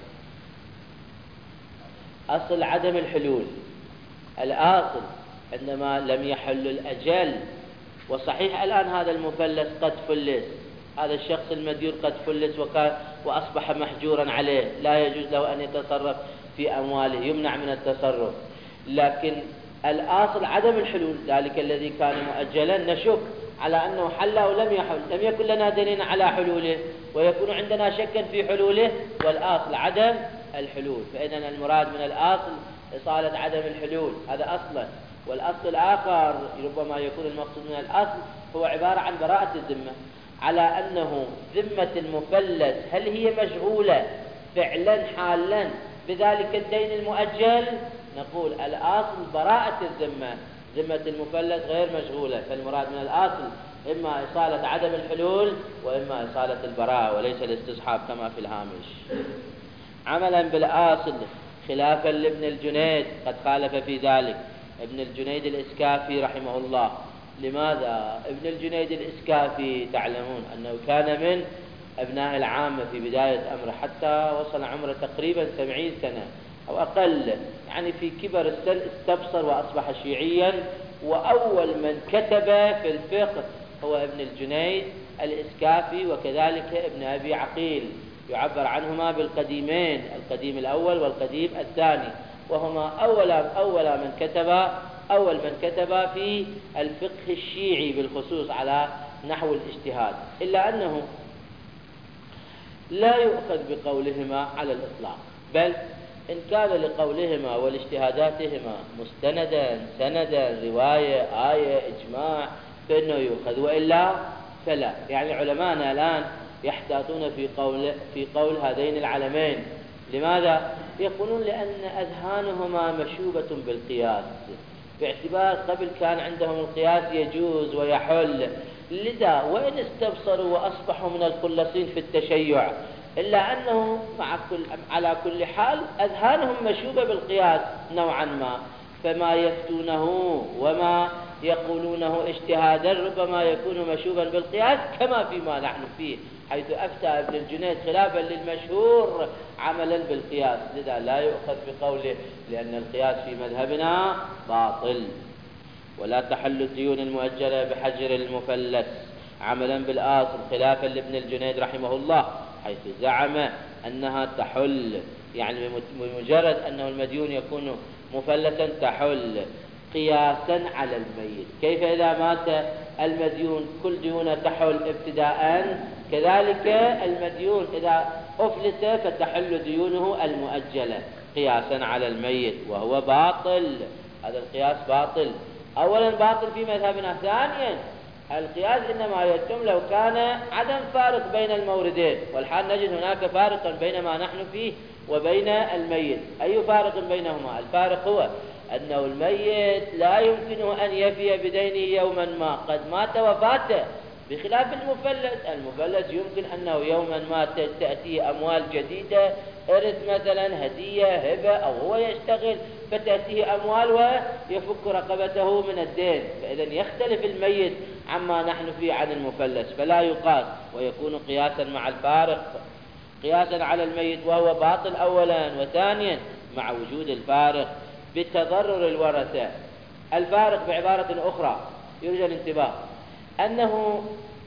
أصل عدم الحلول، الأصل عندما لم يحل الأجل، وصحيح الآن هذا المفلس قد فلس، هذا الشخص المديون قد فلس وأصبح محجورا عليه، لا يجوز له أن يتصرف في أمواله، يمنع من التصرف، لكن الأصل عدم الحلول، ذلك الذي كان مؤجلا نشك على أنه حل أو لم يحل، لم يكن لنا دليل على حلوله ويكون عندنا شكا في حلوله، والأصل عدم الحلول، فإذا المراد من الأصل إصالة عدم الحلول، هذا أصلا. والأصل الآخر ربما يكون المقصود من الأصل هو عبارة عن براءة الذمة، على أنه ذمة المفلس هل هي مشغولة فعلا حالا بذلك الدين المؤجل؟ نقول الأصل براءة الذمة، ذمة المفلس غير مشغولة، فالمراد من الأصل إما إصالة عدم الحلول وإما إصالة البراءة وليس الاستصحاب كما في الهامش. عملا بالأصل خلافا لابن الجنيد قد خالف في ذلك، ابن الجنيد الإسكافي رحمه الله. لماذا؟ ابن الجنيد الإسكافي تعلمون أنه كان من أبناء العامة في بداية أمره، حتى وصل عمره تقريبا سبعين سنة أو أقل، يعني في كبر السن استبصر وأصبح شيعيا. وأول من كتب في الفقه هو ابن الجنيد الإسكافي، وكذلك ابن أبي عقيل، يعبر عنهما بالقديمين، القديم الأول والقديم الثاني، وهما أول أول من كتب أول من كتب في الفقه الشيعي بالخصوص على نحو الاجتهاد، إلا أنه لا يؤخذ بقولهما على الإطلاق، بل إن كان لقولهما ولاجتهاداتهما مستندا سندا رواية آية إجماع فإنه يؤخذ، وإلا فلا. يعني علماءنا الآن يحتاطون في قول في قول هذين العلمين. لماذا؟ يقولون لأن أذهانهما مشوبة بالقياس، باعتبار قبل كان عندهم القياس يجوز ويحل، لذا وإن استبصروا وأصبحوا من الخلصين في التشيع، إلا أنه مع كل على كل حال أذهانهم مشوبة بالقياس نوعا ما، فما يفتونه وما يقولونه اجتهادا ربما يكون مشوبا بالقياس كما فيما نحن فيه، حيث أفتى ابن الجنيد خلافا للمشهور عملا بالقياس، لذا لا يؤخذ بقوله، لأن القياس في مذهبنا باطل. ولا تحل الديون المؤجلة بحجر المفلس عملا بالآصل، خلافا لابن الجنيد رحمه الله، حيث زعم أنها تحل، يعني بمجرد أنه المديون يكون مفلسا تحل، قياسا على الميت. كيف إذا مات المديون كل ديونه تحل ابتداء، كذلك المديون إذا أفلس فتحل ديونه المؤجلة قياسا على الميت، وهو باطل. هذا القياس باطل، أولا باطل في مذهبنا، ثانيا القياس إنما يتم لو كان عدم فارق بين الموردين، والحال نجد هناك فارقا بين ما نحن فيه وبين الميت. أي فارق بينهما؟ الفارق هو أنه الميت لا يمكنه أن يفي بدينه يوما ما، قد مات وفاته، بخلاف المفلس. المفلس يمكن أنه يوما ما تأتيه أموال جديدة، إرث مثلا، هدية، هبة، أو هو يشتغل فتأتيه أموال ويفك رقبته من الدين، فإذا يختلف الميت عما نحن فيه عن المفلس، فلا يقاس، ويكون قياسا مع الفارق، قياسا على الميت، وهو باطل أولا، وثانيا مع وجود الفارق بتضرر الورثة. الفارق بعبارة أخرى يرجى الانتباه أنه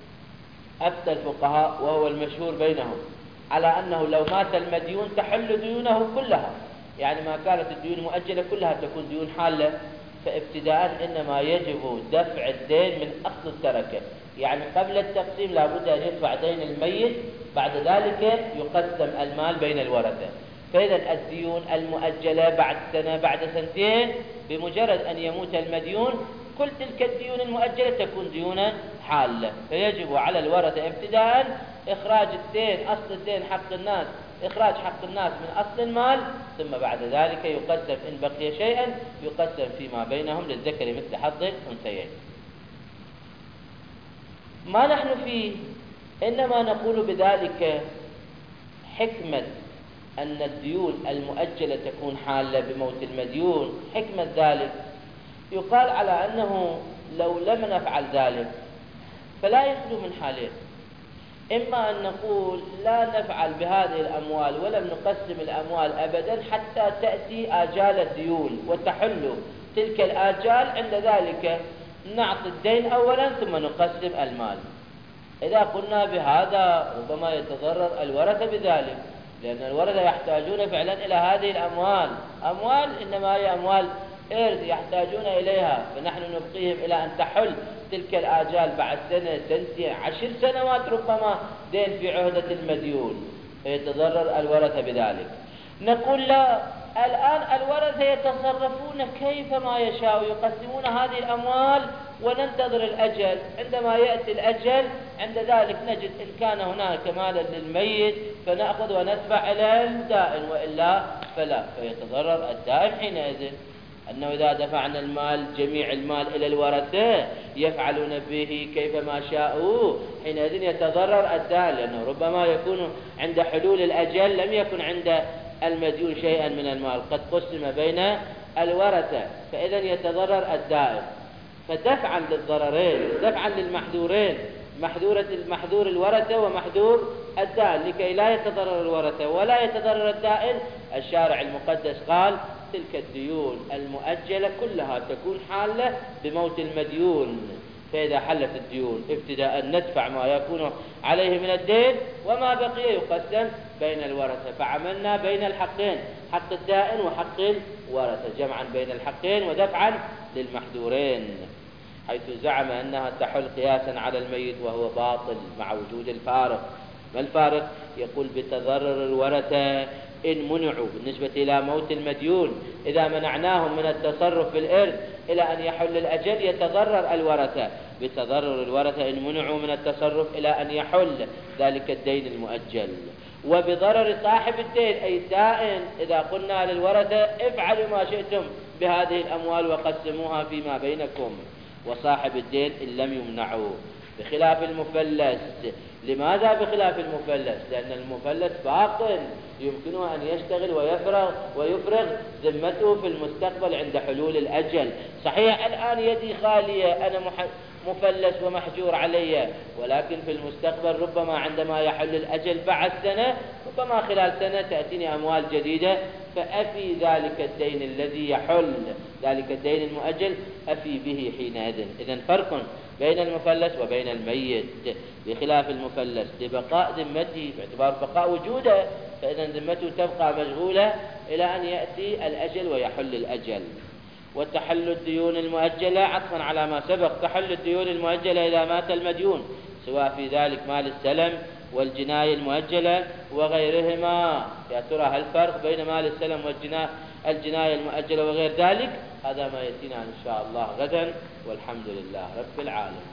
أفتى الفقهاء وهو المشهور بينهم على أنه لو مات المديون تحل ديونه كلها، يعني ما كانت الديون مؤجلة كلها تكون ديون حالة، فابتداء إنما يجب دفع الدين من أصل التركة، يعني قبل التقسيم لابد أن يدفع دين الميت، بعد ذلك يقسم المال بين الورثة. فإذا الديون المؤجلة بعد سنة بعد سنتين، بمجرد أن يموت المديون كل تلك الديون المؤجلة تكون ديونا حالة، فيجب على الورثة ابتداء إخراج الدين، أصل الدين حق الناس، إخراج حق الناس من أصل المال، ثم بعد ذلك يقسم إن بقي شيئا يقسم فيما بينهم للذكر مثل حظ الأنثيين. ما نحن فيه إنما نقول بذلك حكمة أن الديون المؤجلة تكون حالة بموت المديون، حكمة ذلك يقال على أنه لو لم نفعل ذلك فلا يخلو من حالين: إما أن نقول لا نفعل بهذه الأموال ولم نقسم الأموال أبدا حتى تأتي آجال الديون وتحل تلك الآجال، عند ذلك نعطي الدين أولا ثم نقسم المال. إذا قلنا بهذا ربما يتضرر الورثة بذلك، لأن الورثة يحتاجون فعلا إلى هذه الأموال، أموال إنما هي أموال إرث يحتاجون إليها، فنحن نبقيهم إلى أن تحل تلك الآجال بعد سنة سنتين عشر سنوات ربما دين في عهدة المديون، فيتضرر الورثة بذلك. نقول لا، الآن الورثة يتصرفون كيفما يشاء، يقسمون هذه الأموال وننتظر الأجل، عندما يأتي الأجل عند ذلك نجد إن كان هناك مالا للميت فنأخذ وندفع إلى الدائن، وإلا فلا، فيتضرر الدائن حينئذ، أنه إذا دفعنا المال جميع المال إلى الورثة يفعلون به كيفما شاءوا، حينئذ يتضرر الدائن، لأنه ربما يكون عند حلول الأجل لم يكن عند المديون شيئا من المال، قد قسم بين الورثة، فإذا يتضرر الدائن. فدفعا للضررين، دفعا للمحذورين، محذورة المحذور الورثة ومحذور الدائن، لكي لا يتضرر الورثة ولا يتضرر الدائن، الشارع المقدس قال تلك الديون المؤجلة كلها تكون حالة بموت المديون. فإذا حلت الديون ابتداء ندفع ما يكون عليه من الدين، وما بقي يقسم بين الورثة. فعملنا بين الحقين، حق الدائن وحق الورثة، جمعا بين الحقين ودفعا للمحذورين، حيث زعم أنها تحل قياسا على الميت وهو باطل مع وجود الفارق. ما الفارق؟ يقول بتضرر الورثة إن منعوا بالنسبة إلى موت المديون، إذا منعناهم من التصرف في الإرث إلى أن يحل الأجل يتضرر الورثة، بتضرر الورثة إن منعوا من التصرف إلى أن يحل ذلك الدين المؤجل. وبضرر صاحب الدين أي الدائن، إذا قلنا للورثة افعلوا ما شئتم بهذه الأموال وقسموها فيما بينكم، وصاحب الدين إن لم يمنعوا، بخلاف المفلس. لماذا بخلاف المفلس؟ لأن المفلس باق يمكنه أن يشتغل ويفرغ ويفرغ ذمته في المستقبل عند حلول الأجل. صحيح الآن يدي خالية، أنا مفلس ومحجور علي، ولكن في المستقبل ربما عندما يحل الأجل بعد سنة، ربما خلال سنة تأتيني أموال جديدة، فأفي ذلك الدين الذي يحل، ذلك الدين المؤجل أفي به حينئذ. إذن فرق بين المفلس وبين الميت، بخلاف المفلس لبقاء ذمته باعتبار بقاء وجوده، فإذا ذمته تبقى مشغولة إلى أن يأتي الأجل ويحل الأجل. وتحل الديون المؤجلة عطفا على ما سبق، تحل الديون المؤجلة إذا مات المديون، سواء في ذلك مال السلم والجناية المؤجلة وغيرهما. يا ترى هل فرق بين مال السلم والجناية المؤجلة وغير ذلك؟ هذا ما يأتينا إن شاء الله غدا، والحمد لله رب العالمين.